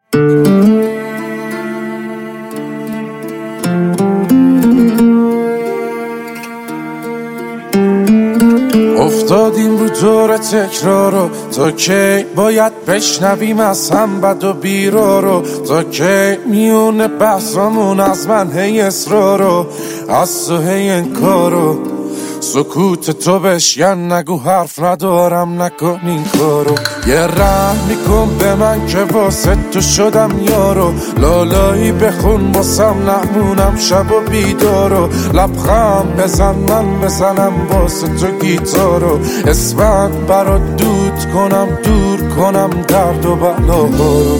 افتادیم رو دور تکرارو، تا کی باید بشنویم از هم بد و بیرا رو؟ تا کی میونه بحثامون از من هی اصرارو، از تو هی انکارو؟ سکوت تو بشین نگو حرف ندارم نکن این کارو. یه رحم میکن به من که واسه تو شدم یارو، لالایی بخون واسم نمونم شب و بیدارو. لبخند بزن من بزنم واسه تو گیتارو، اسمت برات دود کنم دور کنم درد و بلاهارو.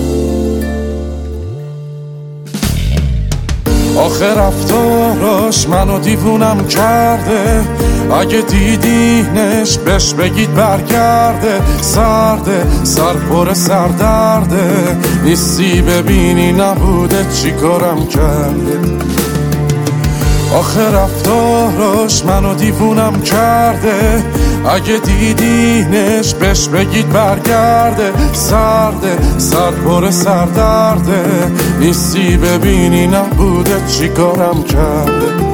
آخه رفتاراش منو دیوونم کرده، اگه دیدینش بهش بگید برگرده. سرده سر پر سردرده، نیستی ببینی نبوده چی کارم کرده. آخه رفتاراش منو دیوونم کرده، اگه دیدینش بهش بگید برگرده. سرده سر پر سردرده، نیستی ببینی نبوده چی کارم کرده.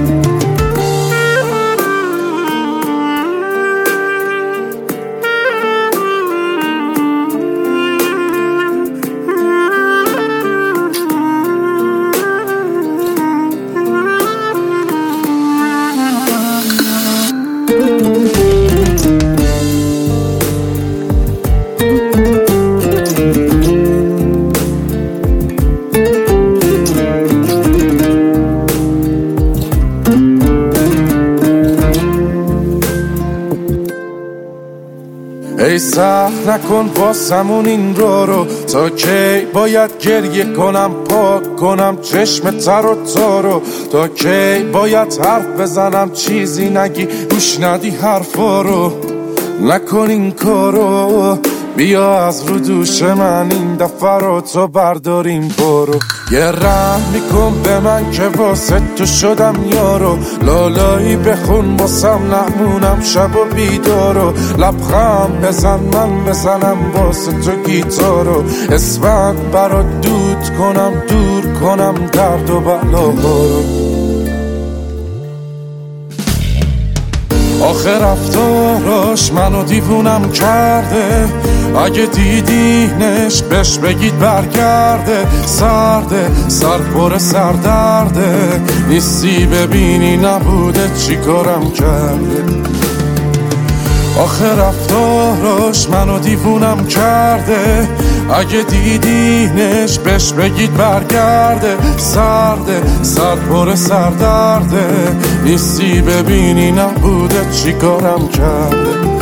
ای سخت نکن واسمون این رو، تا کی باید گریه کنم پاک کنم چشم تر و تارو؟ تا کی باید حرف بزنم چیزی نگی گوش ندی حرفا رو؟ نکن این کارو، بیا از رو دوش من این دفعه رو تو برداریم برو. یه رحم میکن به من که واسه تو شدم یارو، لالایی بخون واسم نمونم شب و بیدارو. لبخند بزن من بزنم واسه تو گیتارو، اسمت برات دود کنم دور کنم درد و بلاهارو. آخه رفتاراش منو دیوونم کرده، اگه دیدینش بهش بگید برگرده. سرده سر پر سردرده، نیستی ببینی نبوده چی کارم کرده. آخه رفتاراش منو دیوونم کرده، اگه دیدینش بهش بگید برگرده. سرده سر پر سردرده، نیستی ببینی نبوده چی کارم کرده.